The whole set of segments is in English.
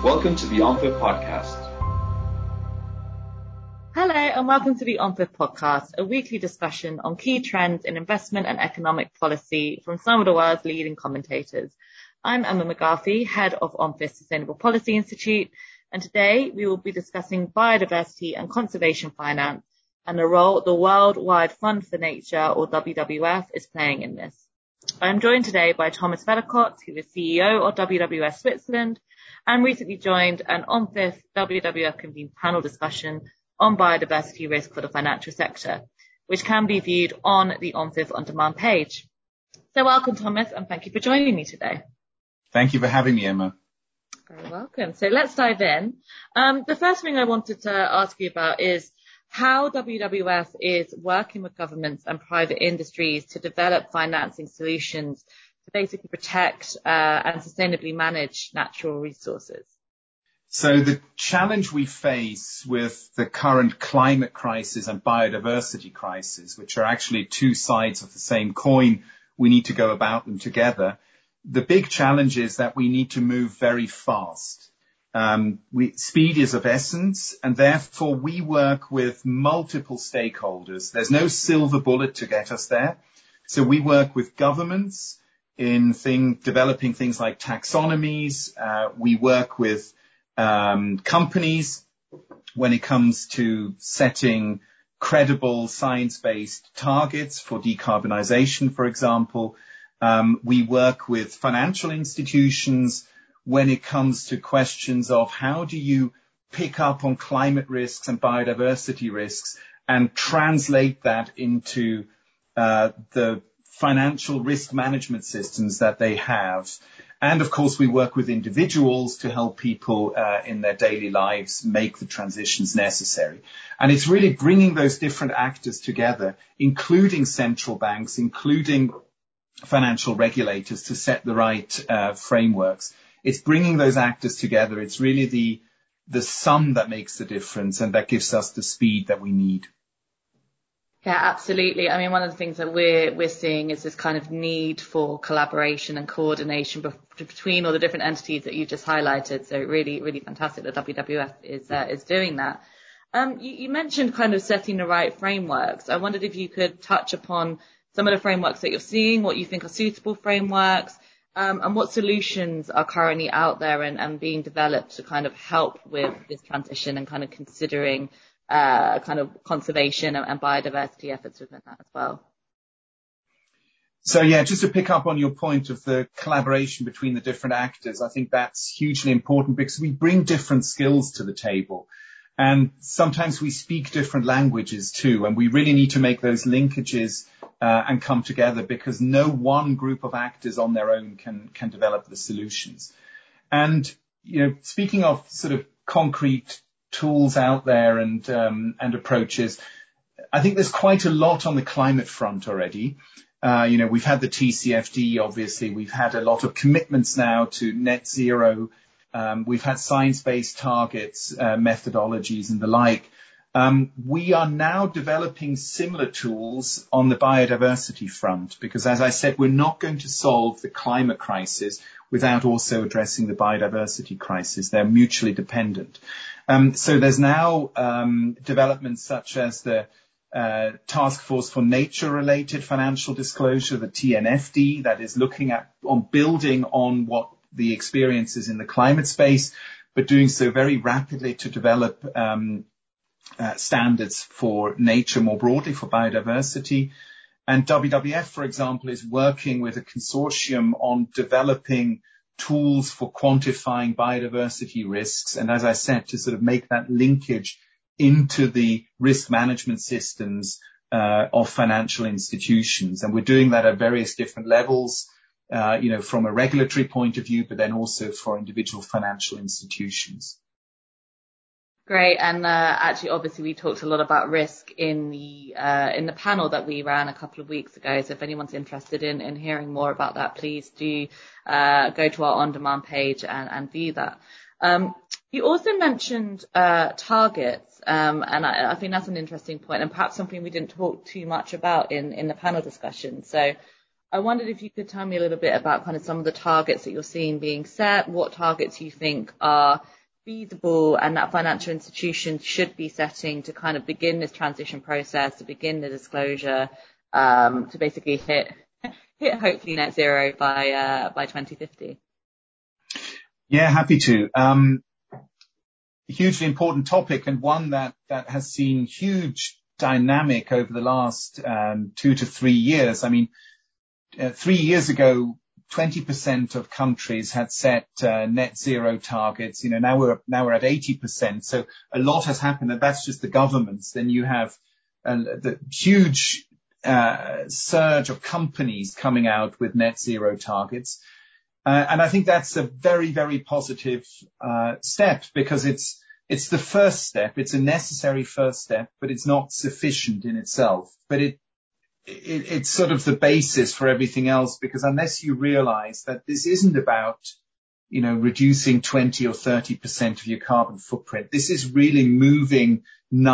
Welcome to the ONFIF podcast. Hello and welcome to the ONFIF podcast, a weekly discussion on key trends in investment and economic policy from some of the world's leading commentators. I'm Emma McGarvey, head of ONFIF's Sustainable Policy Institute, and today we will be discussing biodiversity and conservation finance and the role the Worldwide Fund for Nature, or WWF, is playing in this. I'm joined today by Thomas Vellacott, who is CEO of WWF Switzerland, and recently joined an ONFIF WWF convened panel discussion on biodiversity risk for the financial sector, which can be viewed on the ONFIF On Demand page. So welcome, Thomas, and thank you for joining me today. Thank you for having me, Emma. Very welcome. So let's dive in. The first thing I wanted to ask you about is how WWF is working with governments and private industries to develop financing solutions to basically protect and sustainably manage natural resources. So the challenge we face with the current climate crisis and biodiversity crisis, which are actually two sides of the same coin, we need to go about them together. The big challenge is that we need to move very fast. Speed is of essence, and therefore we work with multiple stakeholders. There's no silver bullet to get us there. So we work with governments in developing things like taxonomies. We work with companies when it comes to setting credible science-based targets for decarbonization, for example. We work with financial institutions when it comes to questions of how do you pick up on climate risks and biodiversity risks and translate that into the financial risk management systems that they have. And of course, we work with individuals to help people in their daily lives make the transitions necessary. And it's really bringing those different actors together, including central banks, including financial regulators, to set the right frameworks. It's bringing those actors together. It's really the sum that makes the difference, and that gives us the speed that we need. Yeah, absolutely. I mean, one of the things that we're seeing is this kind of need for collaboration and coordination between all the different entities that you just highlighted. So really, really fantastic that WWF is doing that. You mentioned kind of setting the right frameworks. I wondered if you could touch upon some of the frameworks that you're seeing, what you think are suitable frameworks, and what solutions are currently out there and being developed to kind of help with this transition and kind of considering kind of conservation and biodiversity efforts within that as well. So yeah, just to pick up on your point of the collaboration between the different actors, I think that's hugely important because we bring different skills to the table. And sometimes we speak different languages too, and we really need to make those linkages and come together because no one group of actors on their own can develop the solutions. And, speaking of sort of concrete tools out there and approaches, I think there's quite a lot on the climate front already. We've had the TCFD, obviously. We've had a lot of commitments now to net zero. We've had science-based targets, methodologies and the like. We are now developing similar tools on the biodiversity front because, as I said, we're not going to solve the climate crisis without also addressing the biodiversity crisis. They're mutually dependent. So there's now developments such as the Task Force for Nature-Related Financial Disclosure, the TNFD, that is looking on building on what the experiences in the climate space, but doing so very rapidly to develop standards for nature more broadly, for biodiversity. And WWF, for example, is working with a consortium on developing tools for quantifying biodiversity risks. And as I said, to sort of make that linkage into the risk management systems of financial institutions. And we're doing that at various different levels, from a regulatory point of view, but then also for individual financial institutions. Great. And actually, obviously, we talked a lot about risk in the panel that we ran a couple of weeks ago. So if anyone's interested in hearing more about that, please do go to our on-demand page and view that. You also mentioned targets, and I think that's an interesting point and perhaps something we didn't talk too much about in the panel discussion. So I wondered if you could tell me a little bit about kind of some of the targets that you're seeing being set, what targets you think are feasible and that financial institutions should be setting to kind of begin this transition process, to begin the disclosure, to basically hit hopefully net zero by 2050. Yeah, happy to. Hugely important topic, and one that has seen huge dynamic over the last 2 to 3 years. I mean, 3 years ago, 20% of countries had set net zero targets. Now we're at 80%. So a lot has happened, and that's just the governments. Then you have the huge surge of companies coming out with net zero targets. And I think that's a very, very positive step, because it's the first step. It's a necessary first step, but it's not sufficient in itself. But it's sort of the basis for everything else, because unless you realize that this isn't about, reducing 20 or 30% of your carbon footprint, this is really moving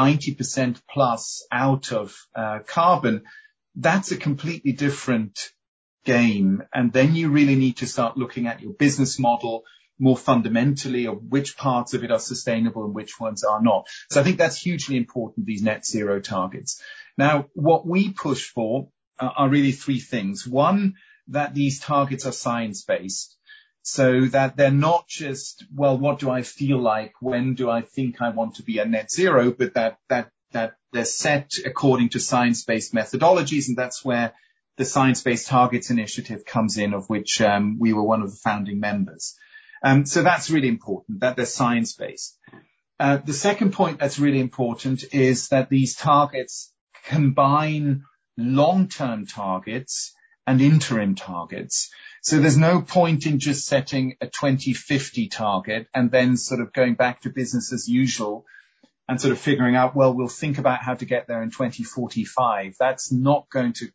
90% plus out of carbon. That's a completely different game. And then you really need to start looking at your business model more fundamentally, of which parts of it are sustainable and which ones are not. So I think that's hugely important, these net zero targets. Now, what we push for are really 3 things. One, that these targets are science-based, so that they're not just, well, what do I feel like? When do I think I want to be at net zero? But that they're set according to science-based methodologies, and that's where the Science Based Targets Initiative comes in, of which we were one of the founding members. So that's really important, that they're science-based. The second point that's really important is that these targets combine long-term targets and interim targets. So there's no point in just setting a 2050 target and then sort of going back to business as usual and sort of figuring out, well, we'll think about how to get there in 2045. That's not going to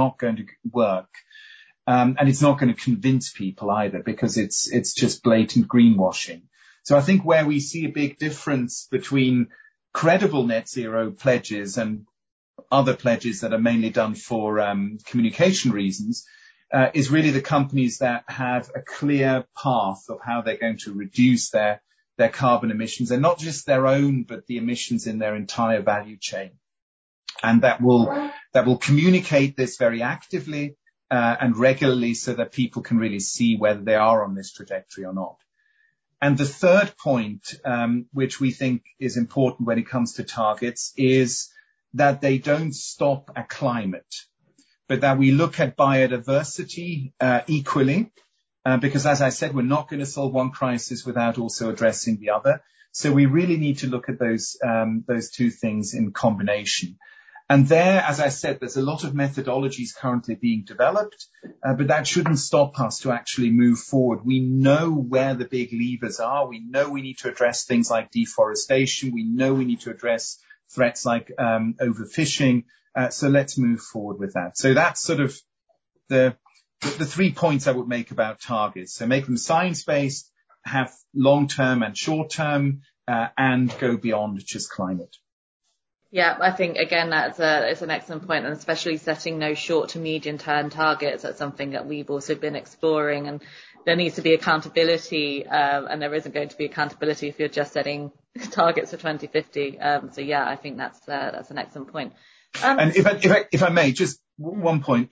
work. And it's not going to convince people either, because it's just blatant greenwashing. So I think where we see a big difference between credible net zero pledges and other pledges that are mainly done for communication reasons is really the companies that have a clear path of how they're going to reduce their carbon emissions, and not just their own, but the emissions in their entire value chain. And that will communicate this very actively and regularly, so that people can really see whether they are on this trajectory or not. And the third point, which we think is important when it comes to targets, is that they don't stop at climate, but that we look at biodiversity equally, because, as I said, we're not going to solve one crisis without also addressing the other. So we really need to look at those 2 things in combination. And there, as I said, there's a lot of methodologies currently being developed, but that shouldn't stop us to actually move forward. We know where the big levers are. We know we need to address things like deforestation. We know we need to address threats like overfishing. So let's move forward with that. So that's sort of the 3 points I would make about targets. So make them science-based, have long-term and short-term, and go beyond just climate. Yeah, I think, again, it's an excellent point, and especially setting no short to medium term targets. That's something that we've also been exploring, and there needs to be accountability, and there isn't going to be accountability if you're just setting targets for 2050. So yeah, I think that's an excellent point. And if I may, just one point,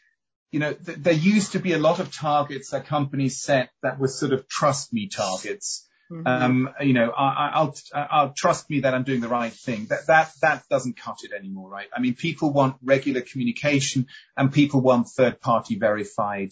there used to be a lot of targets that companies set that were sort of trust me targets. Mm-hmm. I'll trust me that I'm doing the right thing. That doesn't cut it anymore, right? I mean, people want regular communication, and people want third-party verified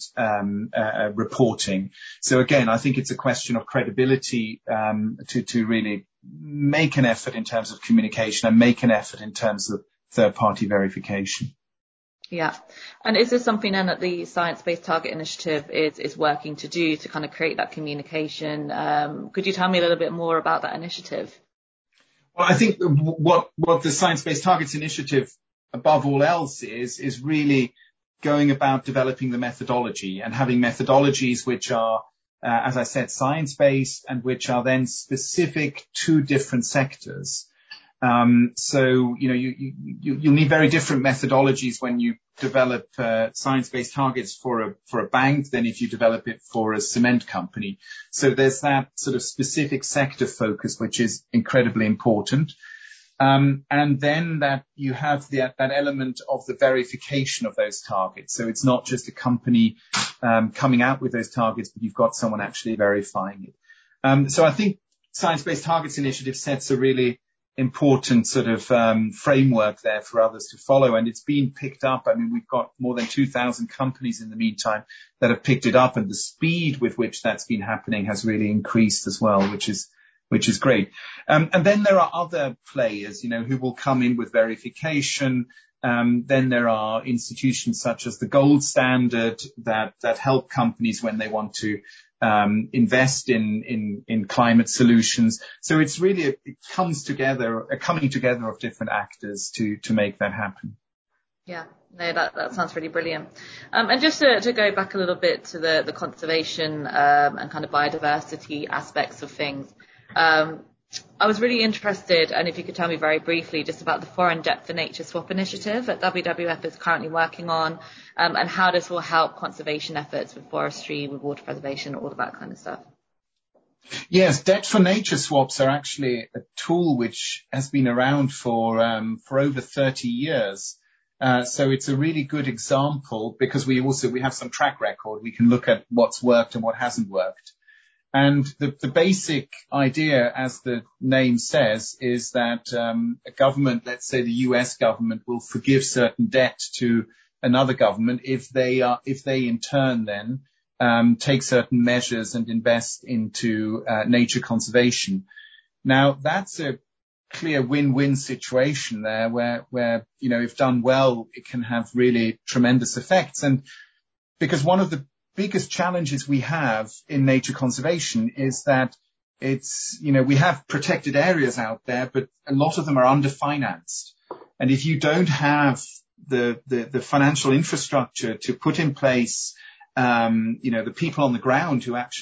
reporting. So again, I think it's a question of credibility to really make an effort in terms of communication and make an effort in terms of third-party verification. Yeah. And is this something then that the Science Based Target Initiative is working to do, to kind of create that communication? Could you tell me a little bit more about that initiative? Well, I think what the Science Based Targets Initiative, above all else, is really going about developing the methodology and having methodologies which are, as I said, science-based, and which are then specific to different sectors. So, you'll need very different methodologies when you develop science-based targets for a bank than if you develop it for a cement company. So there's that sort of specific sector focus, which is incredibly important. And then that you have that element of the verification of those targets. So it's not just a company coming out with those targets, but you've got someone actually verifying it. So I think Science-Based Targets Initiative sets a really important sort of framework there for others to follow, and it's been picked up. I mean, we've got more than 2,000 companies in the meantime that have picked it up, and the speed with which that's been happening has really increased as well, which is great. And then there are other players, who will come in with verification. Then there are institutions such as the Gold Standard that help companies when they want to invest in climate solutions. So it's really a coming together of different actors to make that happen. Yeah, no, that sounds really brilliant. And just to go back a little bit to the conservation and kind of biodiversity aspects of things, I was really interested, and if you could tell me very briefly just about the Foreign Debt for Nature Swap initiative that WWF is currently working on, and how this will help conservation efforts with forestry, with water preservation, all of that kind of stuff. Yes, debt for nature swaps are actually a tool which has been around for over 30 years. So it's a really good example because we have some track record. We can look at what's worked and what hasn't worked. And the basic idea, as the name says, is that a government, let's say the US government, will forgive certain debt to another government if they in turn then take certain measures and invest into nature conservation. Now, that's a clear win-win situation there where if done well, it can have really tremendous effects. And because one of the biggest challenges we have in nature conservation is that we have protected areas out there, but a lot of them are underfinanced. And if you don't have the financial infrastructure to put in place, the people on the ground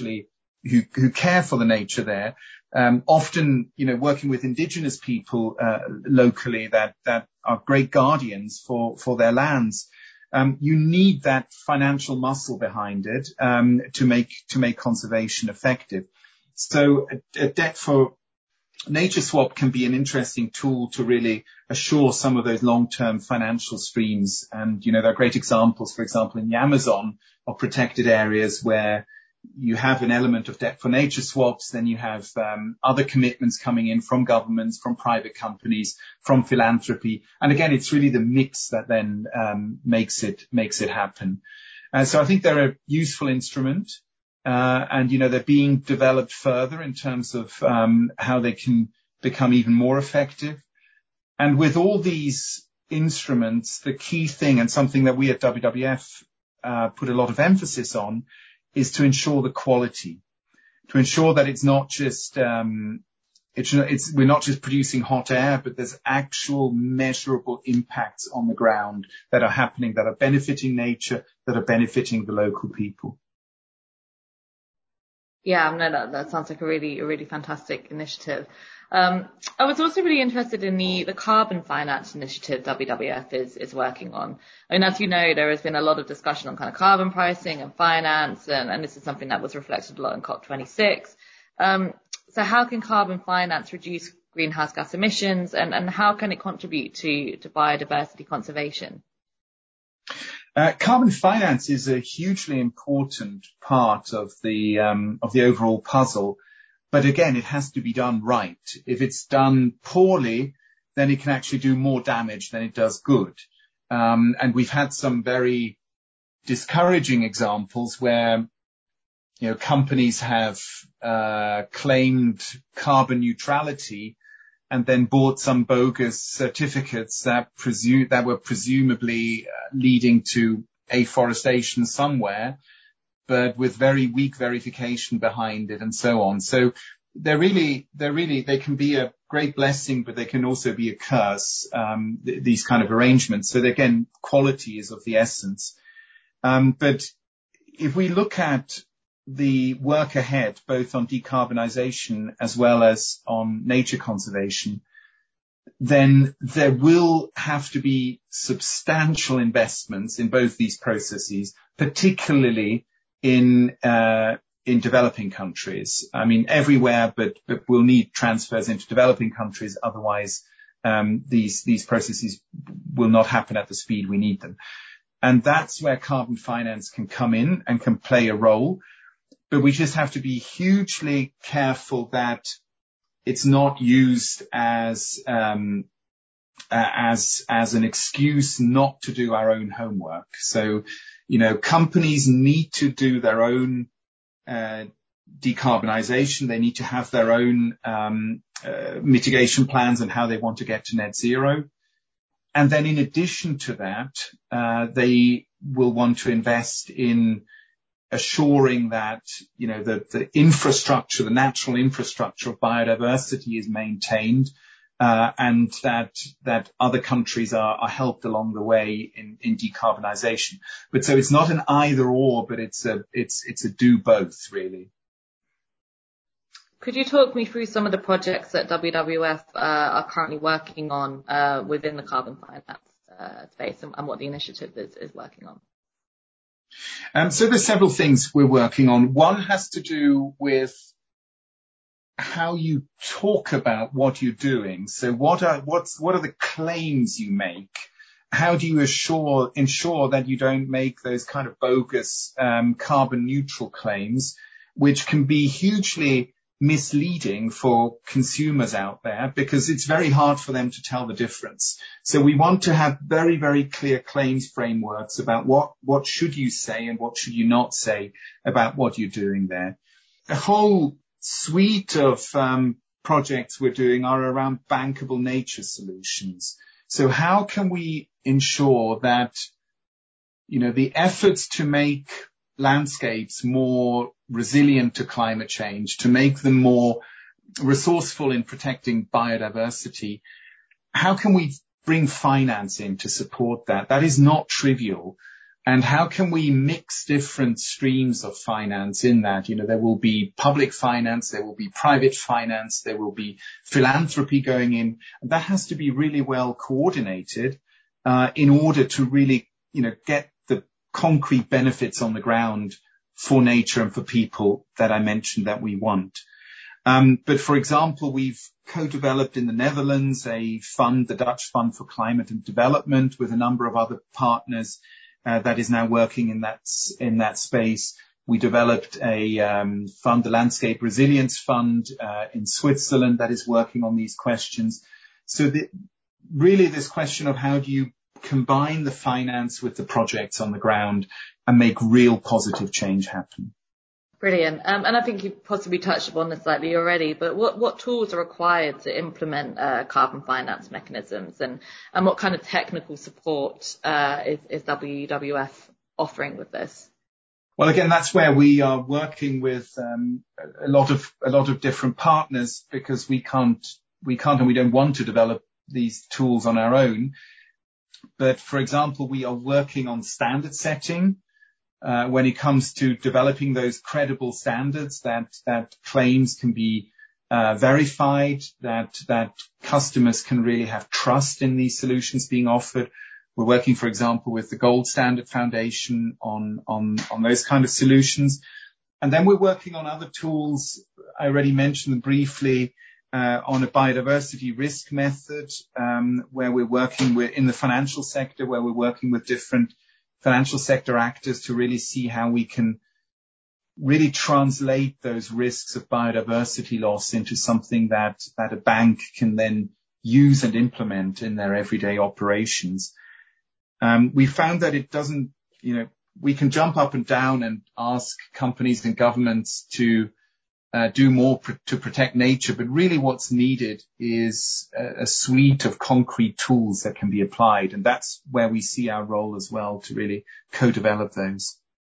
who care for the nature there, often, working with indigenous people, locally that are great guardians for their lands. You need that financial muscle behind it to make conservation effective. So a debt for nature swap can be an interesting tool to really assure some of those long-term financial streams. And there are great examples, for example, in the Amazon, of protected areas where you have an element of debt for nature swaps, then you have other commitments coming in from governments, from private companies, from philanthropy. And again, it's really the mix that then makes it happen. So I think they're a useful instrument, and they're being developed further in terms of how they can become even more effective. And with all these instruments, the key thing, and something that we at WWF put a lot of emphasis on, is to ensure the quality, to ensure that it's not just we're not just producing hot air, but there's actual measurable impacts on the ground that are happening, that are benefiting nature, that are benefiting the local people. Yeah, no, that sounds like a really fantastic initiative. I was also really interested in the carbon finance initiative WWF is working on. I mean, as you know, there has been a lot of discussion on kind of carbon pricing and finance, and this is something that was reflected a lot in COP26. So how can carbon finance reduce greenhouse gas emissions, and how can it contribute to biodiversity conservation? Carbon finance is a hugely important part of the overall puzzle. But again, it has to be done right. If it's done poorly, then it can actually do more damage than it does good. And we've had some very discouraging examples where, companies have claimed carbon neutrality and then bought some bogus certificates that were presumably leading to afforestation somewhere, but with very weak verification behind it and so on. So they can be a great blessing, but they can also be a curse, these kind of arrangements. So again, quality is of the essence. But if we look at the work ahead, both on decarbonisation as well as on nature conservation, then there will have to be substantial investments in both these processes, particularly in developing countries. I mean, everywhere, but we'll need transfers into developing countries. Otherwise, these processes will not happen at the speed we need them. And that's where carbon finance can come in and can play a role. But we just have to be hugely careful that it's not used as an excuse not to do our own homework. So, companies need to do their own decarbonization. They need to have their own mitigation plans and how they want to get to net zero. And then in addition to that, they will want to invest in assuring that, the infrastructure, the natural infrastructure of biodiversity is maintained, and that other countries are helped along the way in decarbonization. But so it's not an either or, but it's a do both, really. Could you talk me through some of the projects that WWF are currently working on within the carbon finance space and what the initiative is working on? So there's several things we're working on. One has to do with how you talk about what you're doing. So what are the claims you make? How do you ensure that you don't make those kind of bogus carbon neutral claims, which can be hugely misleading for consumers out there because it's very hard for them to tell the difference. So we want to have very, very clear claims frameworks about what should you say and what should you not say about what you're doing there. A whole suite of projects we're doing are around bankable nature solutions. So how can we ensure that, the efforts to make landscapes more resilient to climate change, to make them more resourceful in protecting biodiversity, how can we bring finance in to support that? That is not trivial. And how can we mix different streams of finance in that? There will be public finance, there will be private finance, there will be philanthropy going in. That has to be really well coordinated in order to really, get the concrete benefits on the ground for nature and for people that I mentioned that we want. But for example, we've co-developed in the Netherlands a fund, the Dutch Fund for Climate and Development, with a number of other partners that is now working in that space. We developed a fund, the Landscape Resilience Fund in Switzerland, that is working on these questions. So really this question of how do you combine the finance with the projects on the ground and make real positive change happen. Brilliant. And I think you've possibly touched upon this slightly already, but what tools are required to implement carbon finance mechanisms and what kind of technical support is WWF offering with this? Well, again, that's where we are working with a lot of different partners because we can't and we don't want to develop these tools on our own. But for example, we are working on standard setting when it comes to developing those credible standards that claims can be verified, that customers can really have trust in these solutions being offered. We're working, for example, with the Gold Standard Foundation on those kind of solutions. And then we're working on other tools. I already mentioned them briefly, on a biodiversity risk method, where we're working in the financial sector, where we're working with different financial sector actors to really see how we can really translate those risks of biodiversity loss into something that a bank can then use and implement in their everyday operations. We found that it doesn't, we can jump up and down and ask companies and governments to do more to protect nature, but really what's needed is a suite of concrete tools that can be applied, and that's where we see our role as well, to really co-develop those.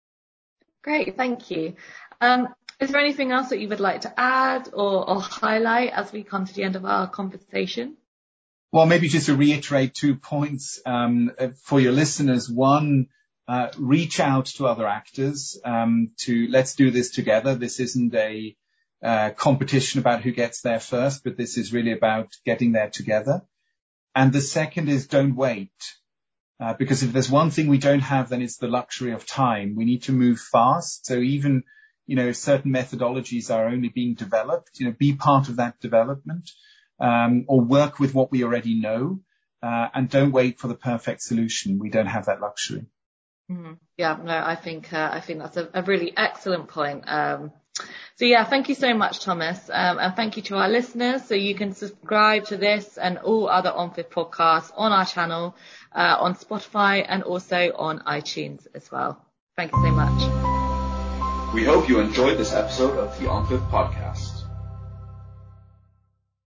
Great, thank you. Is there anything else that you would like to add or highlight as we come to the end of our conversation? Well, maybe just to reiterate 2 points for your listeners. One, reach out to other actors let's do this together. This isn't a competition about who gets there first, but this is really about getting there together. And the second is don't wait. Because if there's one thing we don't have, then it's the luxury of time. We need to move fast. So even, if certain methodologies are only being developed, be part of that development, or work with what we already know, and don't wait for the perfect solution. We don't have that luxury. Mm-hmm. Yeah, no, I think that's a really excellent point. So yeah, thank you so much, Thomas. And thank you to our listeners. So you can subscribe to this and all other OnFIF podcasts on our channel, on Spotify and also on iTunes as well. Thank you so much. We hope you enjoyed this episode of the OnFIF podcast.